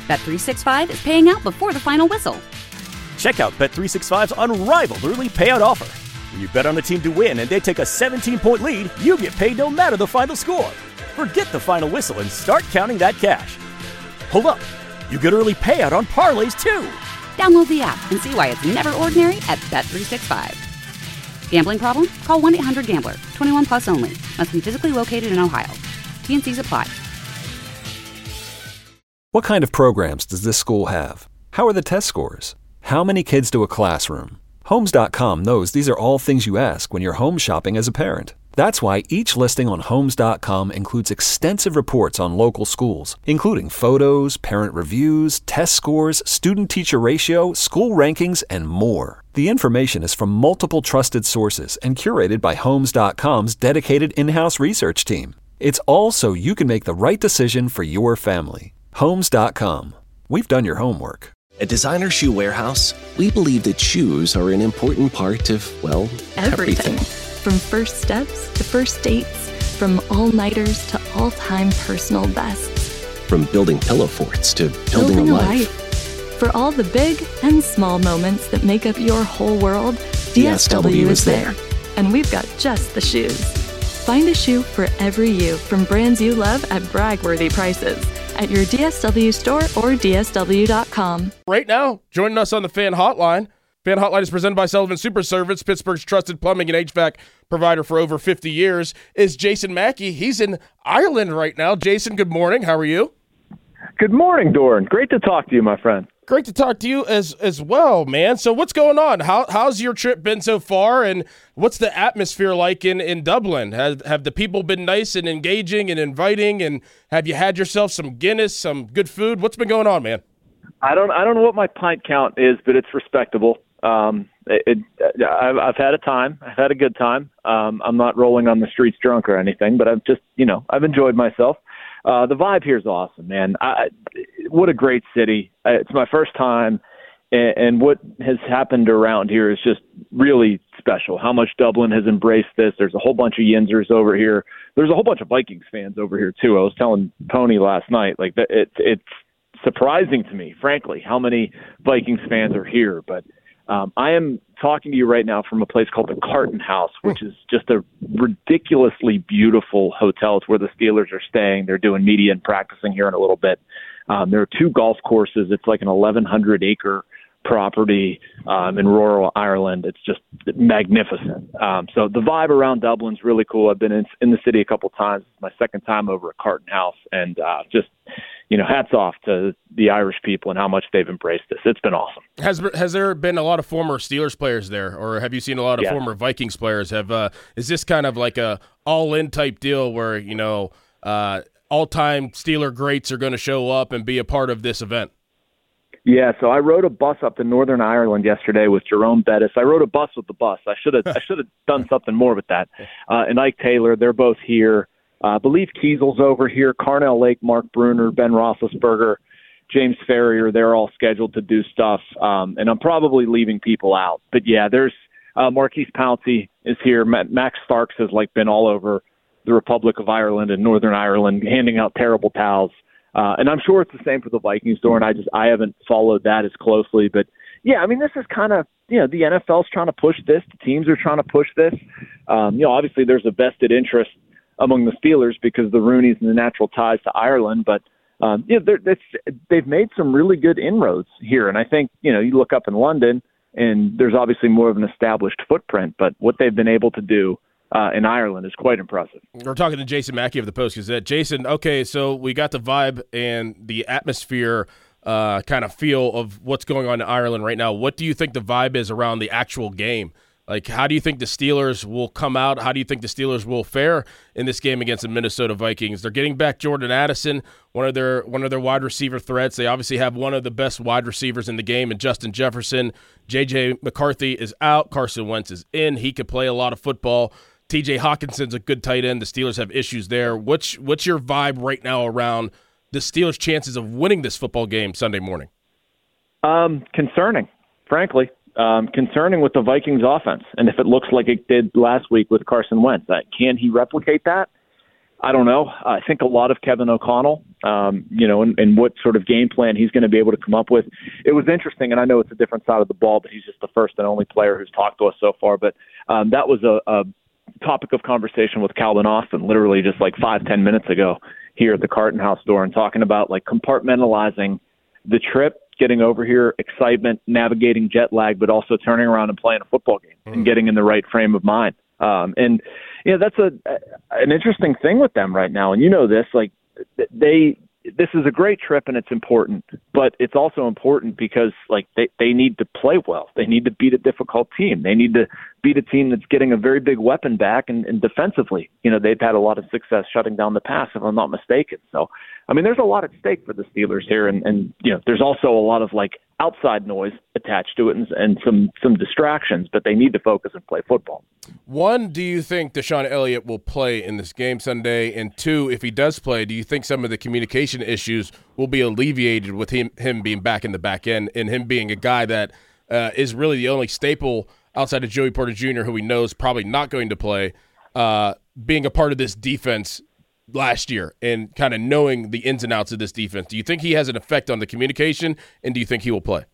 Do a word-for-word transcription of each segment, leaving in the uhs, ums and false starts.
Bet three sixty-five is paying out before the final whistle. Check out Bet three sixty-five's unrivaled early payout offer. When you bet on a team to win and they take a seventeen-point lead, you get paid no matter the final score. Forget the final whistle and start counting that cash. Hold up. You get early payout on parlays, too. Download the app and see why it's never ordinary at Bet three sixty-five. Gambling problem? Call one eight hundred gambler. twenty-one plus only. Must be physically located in Ohio. T N Cs apply. What kind of programs does this school have? How are the test scores? How many kids to a classroom? Homes dot com knows these are all things you ask when you're home shopping as a parent. That's why each listing on Homes dot com includes extensive reports on local schools, including photos, parent reviews, test scores, student-teacher ratio, school rankings, and more. The information is from multiple trusted sources and curated by Homes dot com's dedicated in-house research team. It's all so you can make the right decision for your family. Homes dot com. We've done your homework. At Designer Shoe Warehouse, we believe that shoes are an important part of, well, everything. everything. From first steps to first dates, from all-nighters to all-time personal bests. From building pillow forts to building, building a, a life. life. For all the big and small moments that make up your whole world, D S W is there. And we've got just the shoes. Find a shoe for every you from brands you love at brag-worthy prices at your D S W store or D S W dot com. Right now, joining us on the Fan Hotline. Fan Hotline is presented by Sullivan Super Service, Pittsburgh's trusted plumbing and H V A C provider for over fifty years, is Jason Mackey. He's in Ireland right now. Jason, good morning. How are you? Good morning, Doran. Great to talk to you, my friend. Great to talk to you as as well, man. So what's going on? How How's your trip been so far, and what's the atmosphere like in, in Dublin? Have, have the people been nice and engaging and inviting, and have you had yourself some Guinness, some good food? What's been going on, man? I don't I don't know what my pint count is, but it's respectable. Um, it, it, I've, I've had a time. I've had a good time. Um, I'm not rolling on the streets drunk or anything, but I've just, you know, I've enjoyed myself. Uh, the vibe here is awesome, man. I, what a great city. It's my first time, and, and what has happened around here is just really special. How much Dublin has embraced this. There's a whole bunch of Yinzers over here. There's a whole bunch of Vikings fans over here, too. I was telling Pony last night, like, it, it's surprising to me, frankly, how many Vikings fans are here, but Um, I am talking to you right now from a place called the Carton House, which is just a ridiculously beautiful hotel. It's where the Steelers are staying. They're doing media and practicing here in a little bit. Um, there are two golf courses. It's like an eleven hundred acre property um, in rural Ireland. It's just magnificent. Um, so the vibe around Dublin's really cool. I've been in, in the city a couple times. It's my second time over at Carton House, and uh, just, you know, hats off to the Irish people and how much they've embraced this. It's been awesome. Has has there been a lot of former Steelers players there, or have you seen a lot of yeah. former Vikings players? Have uh, is this kind of like a all-in type deal where, you know, uh, all-time Steeler greats are going to show up and be a part of this event? Yeah, so I rode a bus up to Northern Ireland yesterday with Jerome Bettis. I rode a bus with the bus. I should have I should have done something more with that. Uh, and Ike Taylor, they're both here. Uh, I believe Kiesel's over here. Carnell Lake, Mark Bruner, Ben Roethlisberger, James Ferrier, they're all scheduled to do stuff. Um, and I'm probably leaving people out. But, yeah, there's uh, Marquise Pouncey is here. Max Starks has, like, been all over the Republic of Ireland and Northern Ireland handing out terrible towels. Uh, and I'm sure it's the same for the Vikings door, and I just I haven't followed that as closely. But, yeah, I mean, this is kind of, you know, the N F L's trying to push this. The teams are trying to push this. Um, you know, obviously there's a vested interest among the Steelers because of the Rooneys and the natural ties to Ireland. But, um, you know, they're, they've made some really good inroads here. And I think, you know, you look up in London, and there's obviously more of an established footprint. But what they've been able to do Uh, in Ireland is quite impressive. We're talking to Jason Mackey of the Post Gazette. Jason, okay, so we got the vibe and the atmosphere uh, kind of feel of what's going on in Ireland right now. What do you think the vibe is around the actual game? Like, how do you think the Steelers will come out? How do you think the Steelers will fare in this game against the Minnesota Vikings? They're getting back Jordan Addison, one of their one of their wide receiver threats. They obviously have one of the best wide receivers in the game in Justin Jefferson. J J McCarthy is out. Carson Wentz is in. He could play a lot of football. T J Hawkinson's a good tight end. The Steelers have issues there. What's what's your vibe right now around the Steelers' chances of winning this football game Sunday morning? Um, concerning, frankly. Um, concerning with the Vikings offense. And if it looks like it did last week with Carson Wentz, uh, can he replicate that? I don't know. I think a lot of Kevin O'Connell, um, you know, and, and what sort of game plan he's going to be able to come up with. It was interesting, and I know it's a different side of the ball, but he's just the first and only player who's talked to us so far. But um, that was a, a topic of conversation with Calvin Austin, literally just like five, ten minutes ago here at the Carton House store, and talking about like compartmentalizing the trip, getting over here, excitement, navigating jet lag, but also turning around and playing a football game mm. and getting in the right frame of mind. Um, and, you know, that's a, an interesting thing with them right now. And you know this, like they, this is a great trip and it's important, but it's also important because like they, they need to play well. They need to beat a difficult team. They need to beat a team that's getting a very big weapon back, and, and defensively, you know, they've had a lot of success shutting down the pass, if I'm not mistaken. So, I mean, there's a lot at stake for the Steelers here, and, and you know, there's also a lot of like outside noise attached to it and, and some some distractions, but they need to focus and play football. One, do you think DeShon Elliott will play in this game Sunday? And two, if he does play, do you think some of the communication issues will be alleviated with him him being back in the back end and him being a guy that uh, is really the only staple outside of Joey Porter Junior, who we know is probably not going to play, uh, being a part of this defense last year and kind of knowing the ins and outs of this defense? Do you think he has an effect on the communication, and do you think he will play?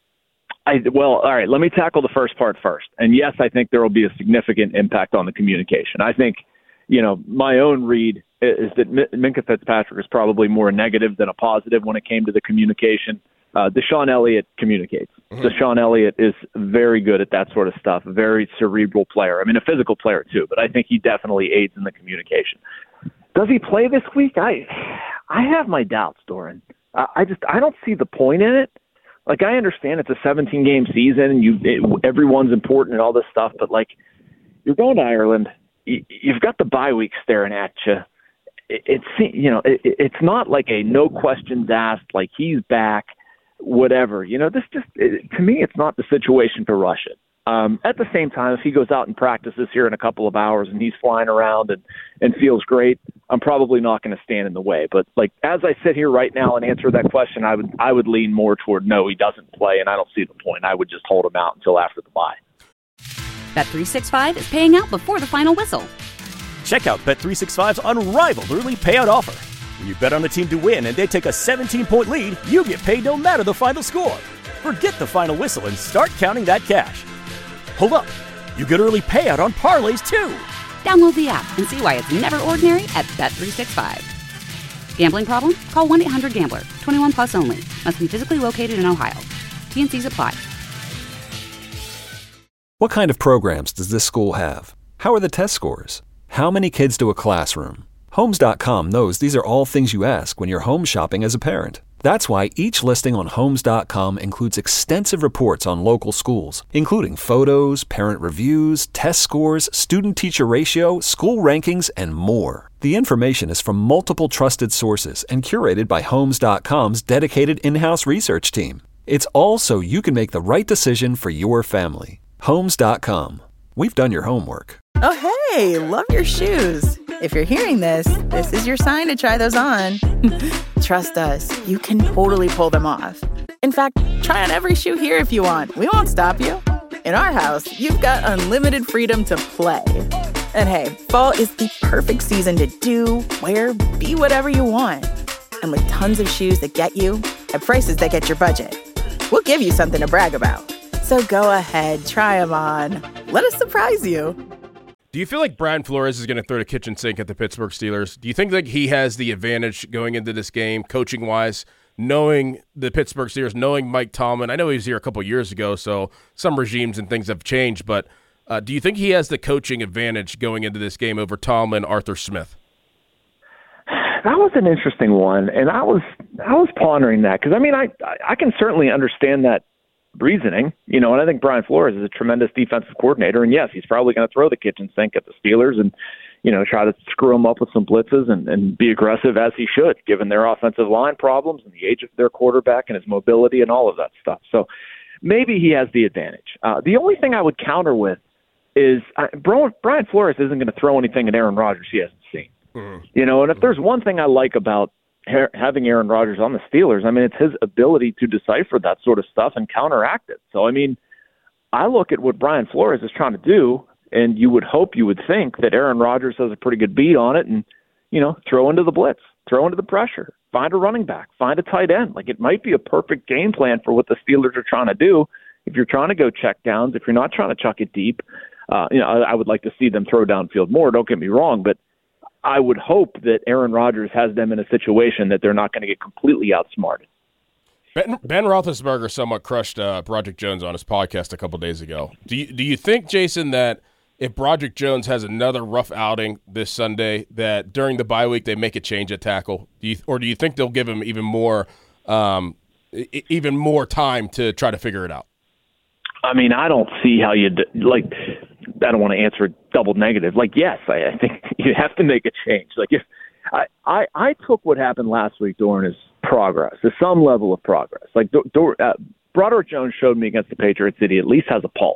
I, well, all right, let me tackle the first part first. And yes, I think there will be a significant impact on the communication. I think, you know, my own read is that Minkah Fitzpatrick is probably more negative than a positive when it came to the communication. Uh, DeShon Elliott communicates. Mm-hmm. DeShon Elliott is very good at that sort of stuff, a very cerebral player. I mean, a physical player too, but I think he definitely aids in the communication. Does he play this week? I I have my doubts, Doran. I, I just I don't see the point in it. Like, I understand it's a seventeen-game season, and you it, everyone's important and all this stuff, but, like, you're going to Ireland. You, you've got the bye week staring at you. It, it's, you know, it, it's not like a no questions asked, like he's back, whatever. You know, this just, it, to me, it's not the situation to rush it. Um, at the same time, if he goes out and practices here in a couple of hours and he's flying around and, and feels great, I'm probably not going to stand in the way. But like, as I sit here right now and answer that question, I would, I would lean more toward no, he doesn't play, and I don't see the point. I would just hold him out until after the bye. Bet three sixty-five is paying out before the final whistle. Check out Bet three sixty-five's unrivaled early payout offer. When you bet on a team to win and they take a seventeen-point lead, you get paid no matter the final score. Forget the final whistle and start counting that cash. Hold up, you get early payout on parlays too. Download the app and see why it's never ordinary at Bet three sixty-five. Gambling problem? Call one eight hundred gambler. twenty-one plus only. Must be physically located in Ohio. T and C's apply. What kind of programs does this school have? How are the test scores? How many kids do a classroom? Homes dot com knows these are all things you ask when you're home shopping as a parent. That's why each listing on Homes dot com includes extensive reports on local schools, including photos, parent reviews, test scores, student-teacher ratio, school rankings, and more. The information is from multiple trusted sources and curated by Homes dot com's dedicated in-house research team. It's all so you can make the right decision for your family. Homes dot com. We've done your homework. Oh, hey, love your shoes. If you're hearing this, this is your sign to try those on. Trust us, you can totally pull them off. In fact, try on every shoe here if you want. We won't stop you. In our house, you've got unlimited freedom to play. And hey, fall is the perfect season to do, wear, be whatever you want. And with tons of shoes that get you at prices that get your budget, we'll give you something to brag about. So go ahead, try them on. Let us surprise you. Do you feel like Brian Flores is going to throw the kitchen sink at the Pittsburgh Steelers? Do you think that he has the advantage going into this game, coaching-wise, knowing the Pittsburgh Steelers, knowing Mike Tomlin? I know he was here a couple years ago, so some regimes and things have changed, but uh, do you think he has the coaching advantage going into this game over Tomlin, Arthur Smith? That was an interesting one, and I was I was pondering that because, I mean, I I can certainly understand that reasoning, you know, and I think Brian Flores is a tremendous defensive coordinator, and yes, he's probably going to throw the kitchen sink at the Steelers and, you know, try to screw them up with some blitzes and, and be aggressive as he should, given their offensive line problems and the age of their quarterback and his mobility and all of that stuff. So maybe he has the advantage. Uh, the only thing I would counter with is uh, Brian Flores isn't going to throw anything at Aaron Rodgers he hasn't seen. Mm-hmm. You know, and if there's one thing I like about having Aaron Rodgers on the Steelers, I mean, it's his ability to decipher that sort of stuff and counteract it. So, I mean, I look at what Brian Flores is trying to do, and you would hope, you would think that Aaron Rodgers has a pretty good beat on it, and you know, throw into the blitz, throw into the pressure, find a running back, find a tight end. Like, it might be a perfect game plan for what the Steelers are trying to do. If you're trying to go check downs, if you're not trying to chuck it deep, uh, you know, I, I would like to see them throw downfield more. Don't get me wrong, but I would hope that Aaron Rodgers has them in a situation that they're not going to get completely outsmarted. Ben, Ben Roethlisberger somewhat crushed uh, Broderick Jones on his podcast a couple days ago. Do you, do you think, Jason, that if Broderick Jones has another rough outing this Sunday, that during the bye week they make a change at tackle? Do you, or do you think they'll give him even more, um, even more time to try to figure it out? I mean, I don't see how you – like, I don't want to answer double negative. Like, yes, I, I think you have to make a change. Like, if I, I, I took what happened last week during his progress, to some level of progress. Like, do, do, uh, Broderick Jones showed me against the Patriots that he at least has a pulse.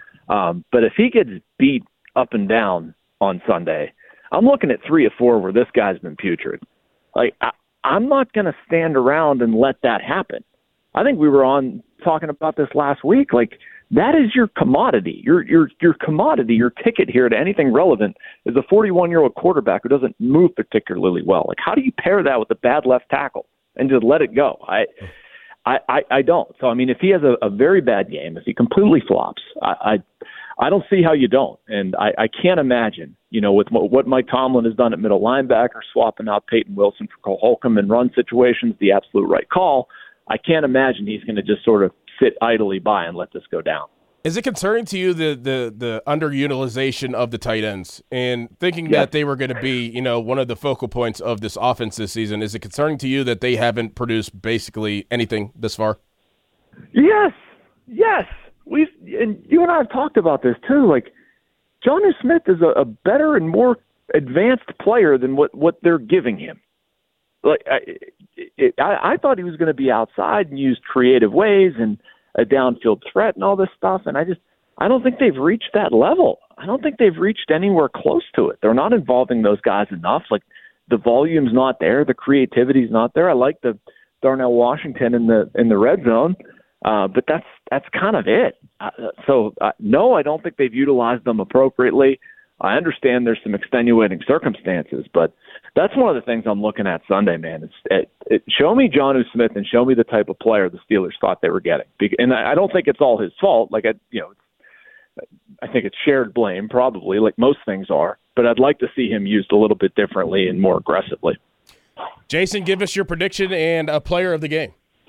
Um, but if he gets beat up and down on Sunday, I'm looking at three or four where this guy's been putrid. Like, I, I'm not going to stand around and let that happen. I think we were on talking about this last week. Like, that is your commodity. Your your your commodity, your ticket here to anything relevant is a forty-one-year-old quarterback who doesn't move particularly well. Like, how do you pair that with a bad left tackle and just let it go? I I, I, I don't. So, I mean, if he has a, a very bad game, if he completely flops, I, I I don't see how you don't. And I, I can't imagine, you know, with what Mike Tomlin has done at middle linebacker, swapping out Peyton Wilson for Cole Holcomb in run situations, the absolute right call. I can't imagine he's going to just sort of sit idly by and let this go down. Is it concerning to you the the the underutilization of the tight ends and thinking yeah. that they were going to be, you know, one of the focal points of this offense this season? Is it concerning to you that they haven't produced basically anything this far? Yes, yes. We've and you and I have talked about this too. Like, Jonnu Smith is a, a better and more advanced player than what, what they're giving him. Like, I, it, I, I thought he was going to be outside and use creative ways and a downfield threat and all this stuff. And I just, I don't think they've reached that level. I don't think they've reached anywhere close to it. They're not involving those guys enough. Like, the volume's not there. The creativity's not there. I like the Darnell Washington in the, in the red zone. Uh, but that's, that's kind of it. Uh, so uh, no, I don't think they've utilized them appropriately. I understand there's some extenuating circumstances, but that's one of the things I'm looking at Sunday, man. It's it, it, show me Jonnu Smith and show me the type of player the Steelers thought they were getting. And I don't think it's all his fault. Like, I, you know, I think it's shared blame, probably, like most things are. But I'd like to see him used a little bit differently and more aggressively. Jason, give us your prediction and a player of the game.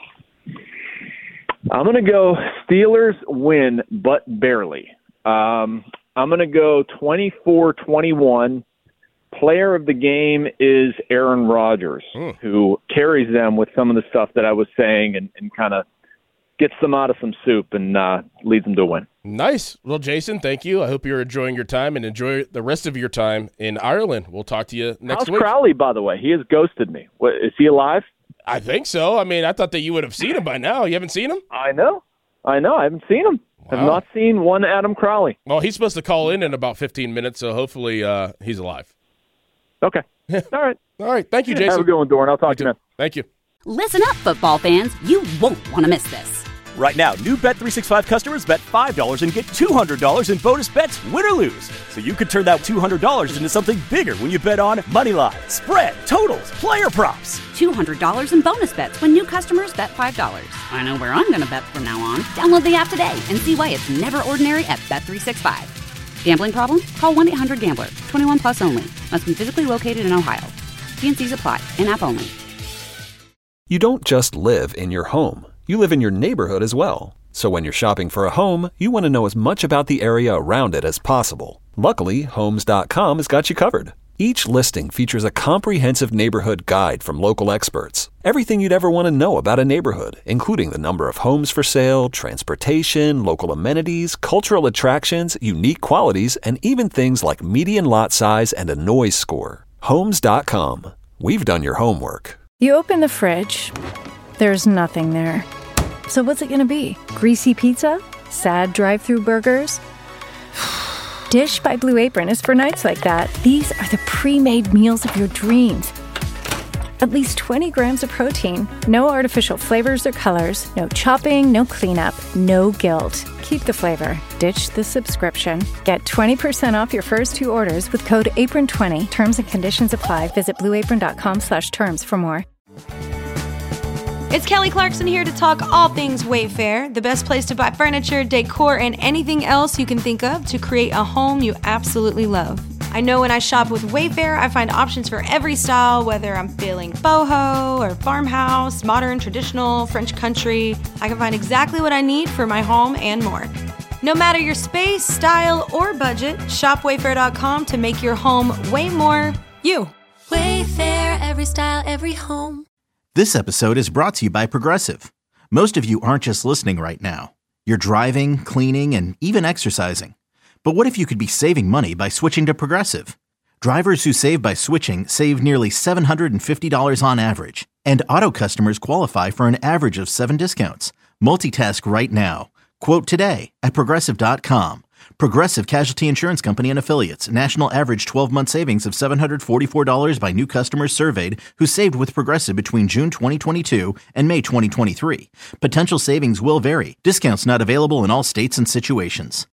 I'm going to go Steelers win, but barely. Um, I'm going to go twenty-four twenty-one. Player of the game is Aaron Rodgers, mm. who carries them with some of the stuff that I was saying and, and kind of gets them out of some soup and uh, leads them to a win. Nice. Well, Jason, thank you. I hope you're enjoying your time and enjoy the rest of your time in Ireland. We'll talk to you next How's week. Crowley, by the way? He has ghosted me. What, is he alive? I think so. I mean, I thought that you would have seen him by now. You haven't seen him? I know. I know. I haven't seen him. Wow. I've not seen one Adam Crowley. Well, he's supposed to call in in about fifteen minutes, so hopefully uh, he's alive. Okay. All right. All right. Thank you, Jason. Have a good one, Doran. I'll talk you to you, man. Thank you. Listen up, football fans. You won't want to miss this. Right now, new Bet three sixty-five customers bet five dollars and get two hundred dollars in bonus bets, win or lose. So you could turn that two hundred dollars into something bigger when you bet on money line, spread, totals, player props. two hundred dollars in bonus bets when new customers bet five dollars. I know where I'm going to bet from now on. Download the app today and see why it's never ordinary at Bet three sixty-five. Gambling problem? Call one eight hundred gambler. twenty-one plus only. Must be physically located in Ohio. T and C's apply. In-app only. You don't just live in your home. You live in your neighborhood as well. So when you're shopping for a home, you want to know as much about the area around it as possible. Luckily, Homes dot com has got you covered. Each listing features a comprehensive neighborhood guide from local experts. Everything you'd ever want to know about a neighborhood, including the number of homes for sale, transportation, local amenities, cultural attractions, unique qualities, and even things like median lot size and a noise score. Homes dot com. We've done your homework. You open the fridge. There's nothing there. So what's it going to be? Greasy pizza? Sad drive-thru burgers? Dish by Blue Apron is for nights like that. These are the pre-made meals of your dreams. At least twenty grams of protein. No artificial flavors or colors. No chopping, no cleanup, no guilt. Keep the flavor. Ditch the subscription. Get twenty percent off your first two orders with code apron twenty. Terms and conditions apply. Visit blue apron dot com slash terms for more. It's Kelly Clarkson here to talk all things Wayfair, the best place to buy furniture, decor, and anything else you can think of to create a home you absolutely love. I know when I shop with Wayfair, I find options for every style, whether I'm feeling boho or farmhouse, modern, traditional, French country. I can find exactly what I need for my home and more. No matter your space, style, or budget, shop wayfair dot com to make your home way more you. Wayfair, every style, every home. This episode is brought to you by Progressive. Most of you aren't just listening right now. You're driving, cleaning, and even exercising. But what if you could be saving money by switching to Progressive? Drivers who save by switching save nearly seven hundred fifty dollars on average. And auto customers qualify for an average of seven discounts. Multitask right now. Quote today at progressive dot com. Progressive Casualty Insurance Company and Affiliates. National average twelve-month savings of seven hundred forty-four dollars by new customers surveyed who saved with Progressive between June twenty twenty-two and May twenty twenty-three. Potential savings will vary. Discounts not available in all states and situations.